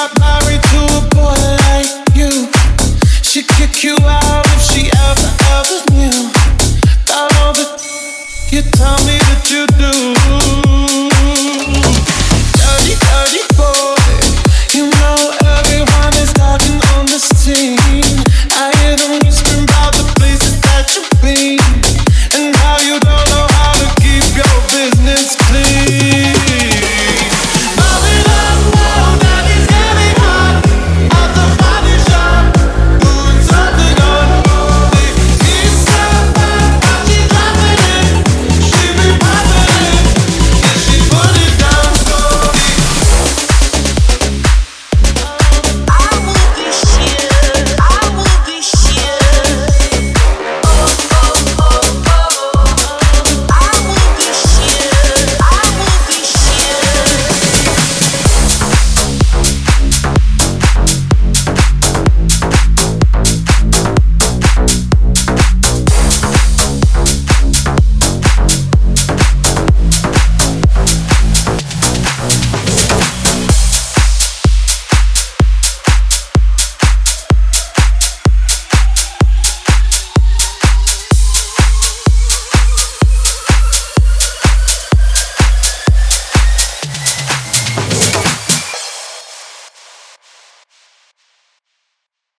got married to a boy like you. She'd kick you out if she ever knew. Got all the you tell me that you do.